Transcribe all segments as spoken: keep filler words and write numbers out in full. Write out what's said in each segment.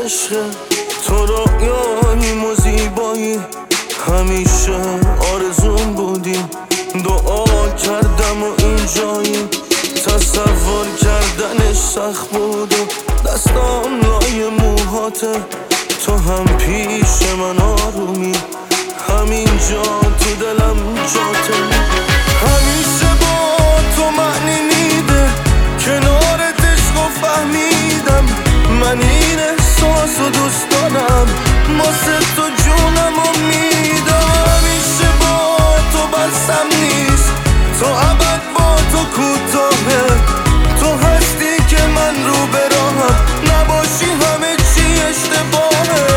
عشق تو رویاییم و زیبایی همیشه آرزون بودیم. دعا کردم و این جایی تصور کردنش سخت بود و دستام لای موهاته. تو هم پیش من آرومی همینجا تو دلم جاته. همیشه با تو معنی میده کنارت عشق و فهمیدم من این احساس و دوست دارم واسه تو جونم و میدم. همیشه با تو بسم نیست تو ابد با تو کوتاهه. تو هستی که من رو به راهم نباشی همه چی اشتباهه.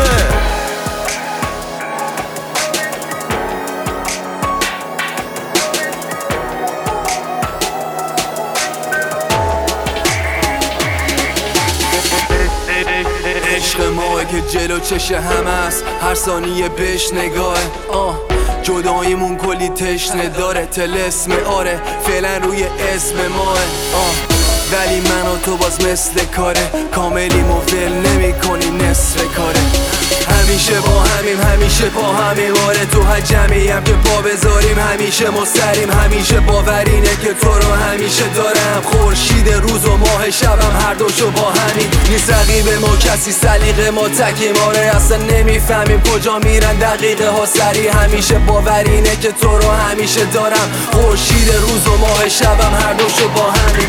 عشق ماه که جلو چش همه است هر ثانیه بهش نگاهه. آه جداییمون کلی تشنه داره طلسم آره فعلا روی اسم ماه. آه ولی من و تو باز مثل کاره کاملیم و ول نمی کنی نصف کاره. همیشه با همیم همیشه با همیم آره تو هر جمعی هم که پا بذاریم همیشه ما سریم. همیشه باورینه که تو رو همیشه دارم خورشید روز و ماه شبم هر دوشو با همین نیست رقیب ما کسی سلیقه ما تکیم آره اصلا نمیفهمیم کجا میرن دقیقه ها سری. همیشه باورینه که تو رو همیشه دارم خورشید روز و ماه شبم هر دوشو با همین.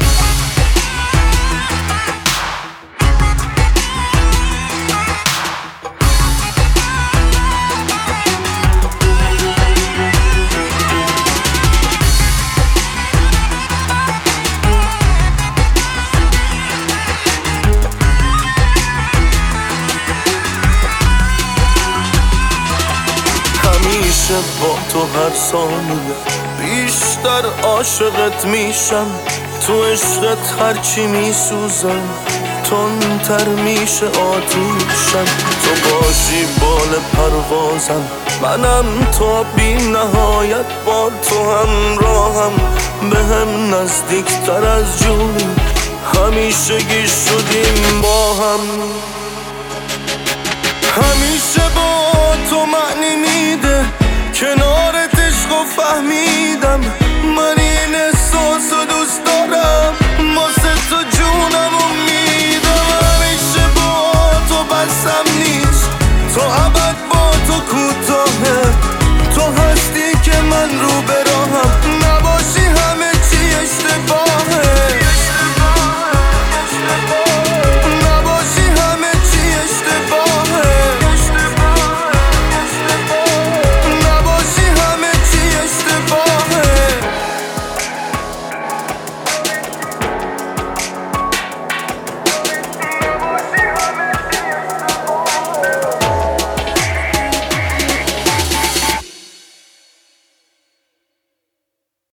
همیشه با تو هر ثانیه بیشتر عاشقت میشم. تو عشقت هرچی میسوزم تندتر میشه آتیشم. تو باشی بال پروازم منم تا بی نهایت با تو همراهم به هم نزدیکتر از جونی همیشه گیر شدیم با هم. همیشه با تو معنی میده کنارت عشق و فهمیدم من